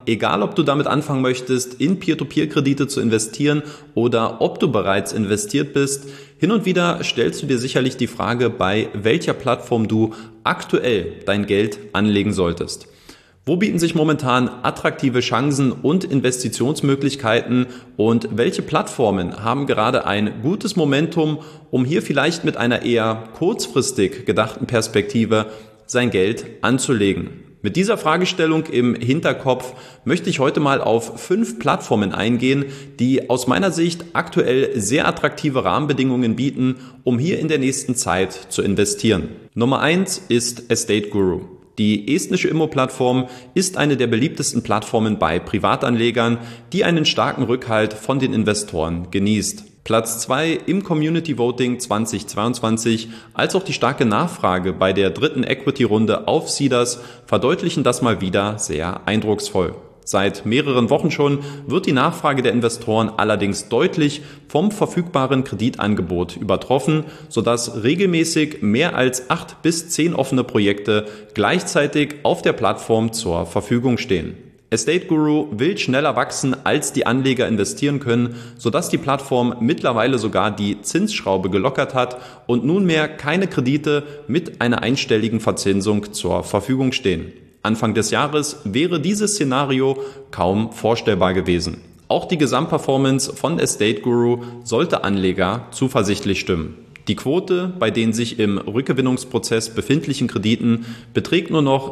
Egal, ob du damit anfangen möchtest, in Peer-to-Peer-Kredite zu investieren oder ob du bereits investiert bist, hin und wieder stellst du dir sicherlich die Frage, bei welcher Plattform du aktuell dein Geld anlegen solltest. Wo bieten sich momentan attraktive Chancen und Investitionsmöglichkeiten und welche Plattformen haben gerade ein gutes Momentum, um hier vielleicht mit einer eher kurzfristig gedachten Perspektive sein Geld anzulegen? Mit dieser Fragestellung im Hinterkopf möchte ich heute mal auf 5 Plattformen eingehen, die aus meiner Sicht aktuell sehr attraktive Rahmenbedingungen bieten, um hier in der nächsten Zeit zu investieren. Nummer 1 ist Estate Guru. Die estnische Immo-Plattform ist eine der beliebtesten Plattformen bei Privatanlegern, die einen starken Rückhalt von den Investoren genießt. Platz 2 im Community Voting 2022 als auch die starke Nachfrage bei der dritten Equity-Runde auf Seedrs verdeutlichen das mal wieder sehr eindrucksvoll. Seit mehreren Wochen schon wird die Nachfrage der Investoren allerdings deutlich vom verfügbaren Kreditangebot übertroffen, sodass regelmäßig mehr als 8 bis 10 offene Projekte gleichzeitig auf der Plattform zur Verfügung stehen. Estate Guru will schneller wachsen, als die Anleger investieren können, sodass die Plattform mittlerweile sogar die Zinsschraube gelockert hat und nunmehr keine Kredite mit einer einstelligen Verzinsung zur Verfügung stehen. Anfang des Jahres wäre dieses Szenario kaum vorstellbar gewesen. Auch die Gesamtperformance von Estate Guru sollte Anleger zuversichtlich stimmen. Die Quote bei den sich im Rückgewinnungsprozess befindlichen Krediten beträgt nur noch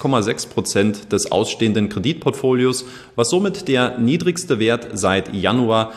6,6% des ausstehenden Kreditportfolios, was somit der niedrigste Wert seit Januar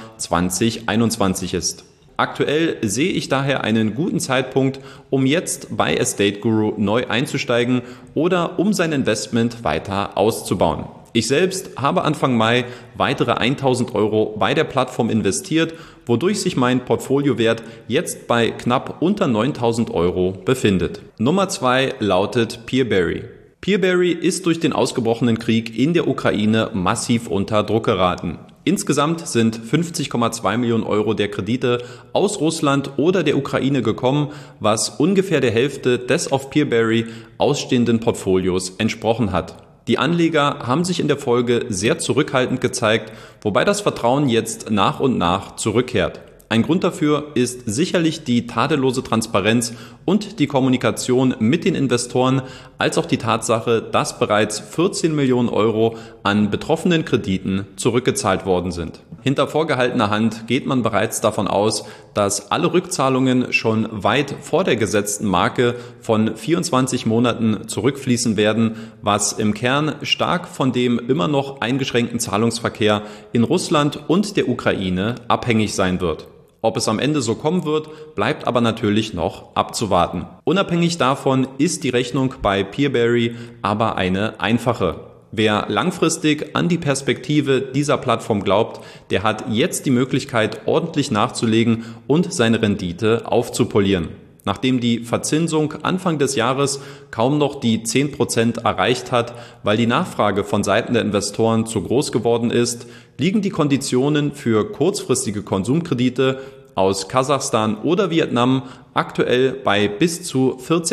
2021 ist. Aktuell sehe ich daher einen guten Zeitpunkt, um jetzt bei Estate Guru neu einzusteigen oder um sein Investment weiter auszubauen. Ich selbst habe Anfang Mai weitere 1.000 € bei der Plattform investiert, wodurch sich mein Portfoliowert jetzt bei knapp unter 9.000 € befindet. Nummer 2 lautet Peerberry. Peerberry ist durch den ausgebrochenen Krieg in der Ukraine massiv unter Druck geraten. Insgesamt sind 50,2 Millionen € der Kredite aus Russland oder der Ukraine gekommen, was ungefähr der Hälfte des auf Peerberry ausstehenden Portfolios entsprochen hat. Die Anleger haben sich in der Folge sehr zurückhaltend gezeigt, wobei das Vertrauen jetzt nach und nach zurückkehrt. Ein Grund dafür ist sicherlich die tadellose Transparenz und die Kommunikation mit den Investoren, als auch die Tatsache, dass bereits 14 Millionen € an betroffenen Krediten zurückgezahlt worden sind. Hinter vorgehaltener Hand geht man bereits davon aus, dass alle Rückzahlungen schon weit vor der gesetzten Marke von 24 Monaten zurückfließen werden, was im Kern stark von dem immer noch eingeschränkten Zahlungsverkehr in Russland und der Ukraine abhängig sein wird. Ob es am Ende so kommen wird, bleibt aber natürlich noch abzuwarten. Unabhängig davon ist die Rechnung bei Peerberry aber eine einfache. Wer langfristig an die Perspektive dieser Plattform glaubt, der hat jetzt die Möglichkeit, ordentlich nachzulegen und seine Rendite aufzupolieren. Nachdem die Verzinsung Anfang des Jahres kaum noch die 10% erreicht hat, weil die Nachfrage von Seiten der Investoren zu groß geworden ist, liegen die Konditionen für kurzfristige Konsumkredite aus Kasachstan oder Vietnam aktuell bei bis zu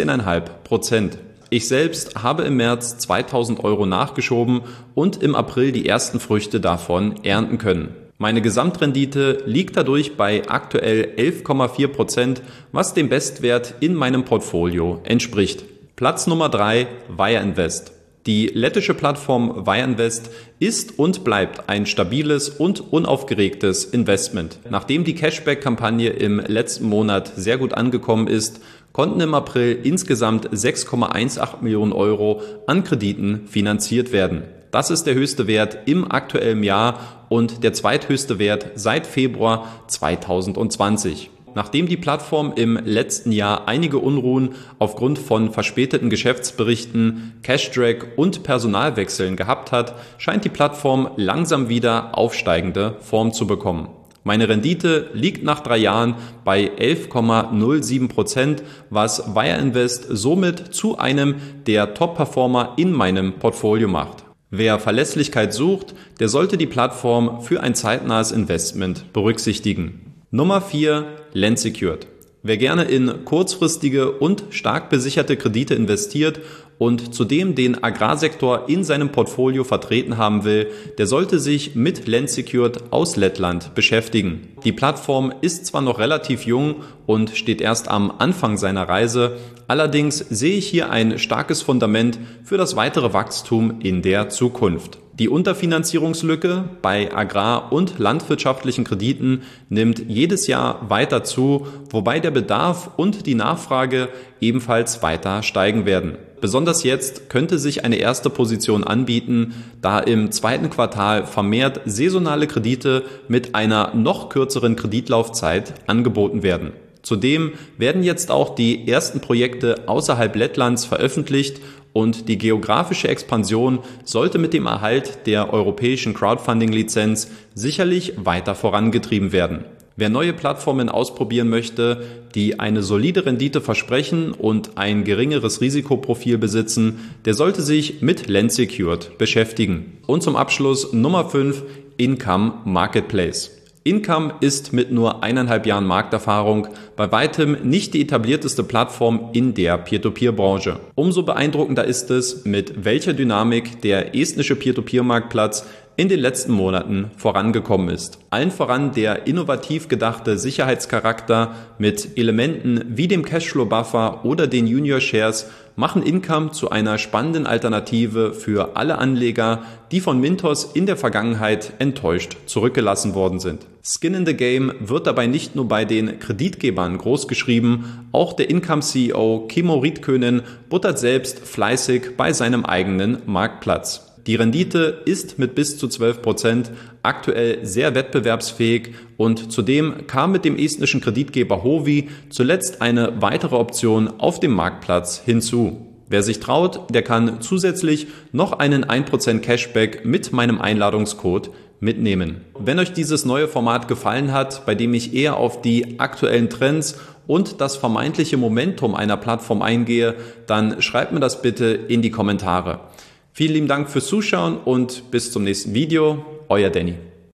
14,5%. Ich selbst habe im März 2.000 € nachgeschoben und im April die ersten Früchte davon ernten können. Meine Gesamtrendite liegt dadurch bei aktuell 11,4%, was dem Bestwert in meinem Portfolio entspricht. Platz Nummer 3, Wire Invest. Die lettische Plattform Wire Invest ist und bleibt ein stabiles und unaufgeregtes Investment. Nachdem die Cashback-Kampagne im letzten Monat sehr gut angekommen ist, konnten im April insgesamt 6,18 Millionen € an Krediten finanziert werden. Das ist der höchste Wert im aktuellen Jahr und der zweithöchste Wert seit Februar 2020. Nachdem die Plattform im letzten Jahr einige Unruhen aufgrund von verspäteten Geschäftsberichten, Cash-Drag und Personalwechseln gehabt hat, scheint die Plattform langsam wieder aufsteigende Form zu bekommen. Meine Rendite liegt nach 3 Jahren bei 11,07%, was Wire Invest somit zu einem der Top-Performer in meinem Portfolio macht. Wer Verlässlichkeit sucht, der sollte die Plattform für ein zeitnahes Investment berücksichtigen. Nummer 4, Lensecured. Wer gerne in kurzfristige und stark besicherte Kredite investiert und zudem den Agrarsektor in seinem Portfolio vertreten haben will, der sollte sich mit Lensecured aus Lettland beschäftigen. Die Plattform ist zwar noch relativ jung und steht erst am Anfang seiner Reise, allerdings sehe ich hier ein starkes Fundament für das weitere Wachstum in der Zukunft. Die Unterfinanzierungslücke bei agrar- und landwirtschaftlichen Krediten nimmt jedes Jahr weiter zu, wobei der Bedarf und die Nachfrage ebenfalls weiter steigen werden. Besonders jetzt könnte sich eine erste Position anbieten, da im zweiten Quartal vermehrt saisonale Kredite mit einer noch kürzeren Kreditlaufzeit angeboten werden. Zudem werden jetzt auch die ersten Projekte außerhalb Lettlands veröffentlicht und die geografische Expansion sollte mit dem Erhalt der europäischen Crowdfunding-Lizenz sicherlich weiter vorangetrieben werden. Wer neue Plattformen ausprobieren möchte, die eine solide Rendite versprechen und ein geringeres Risikoprofil besitzen, der sollte sich mit Lensecured beschäftigen. Und zum Abschluss Nummer 5, Income Marketplace. Income ist mit nur 1,5 Jahren Markterfahrung bei weitem nicht die etablierteste Plattform in der Peer-to-Peer-Branche. Umso beeindruckender ist es, mit welcher Dynamik der estnische Peer-to-Peer-Marktplatz in den letzten Monaten vorangekommen ist. Allen voran der innovativ gedachte Sicherheitscharakter mit Elementen wie dem Cashflow-Buffer oder den Junior Shares machen Income zu einer spannenden Alternative für alle Anleger, die von Mintos in der Vergangenheit enttäuscht zurückgelassen worden sind. Skin in the Game wird dabei nicht nur bei den Kreditgebern großgeschrieben, auch der Income-CEO Kimmo Ridkönen buttert selbst fleißig bei seinem eigenen Marktplatz. Die Rendite ist mit bis zu 12% aktuell sehr wettbewerbsfähig und zudem kam mit dem estnischen Kreditgeber Hovi zuletzt eine weitere Option auf dem Marktplatz hinzu. Wer sich traut, der kann zusätzlich noch einen 1% Cashback mit meinem Einladungscode mitnehmen. Wenn euch dieses neue Format gefallen hat, bei dem ich eher auf die aktuellen Trends und das vermeintliche Momentum einer Plattform eingehe, dann schreibt mir das bitte in die Kommentare. Vielen lieben Dank fürs Zuschauen und bis zum nächsten Video. Euer Danny.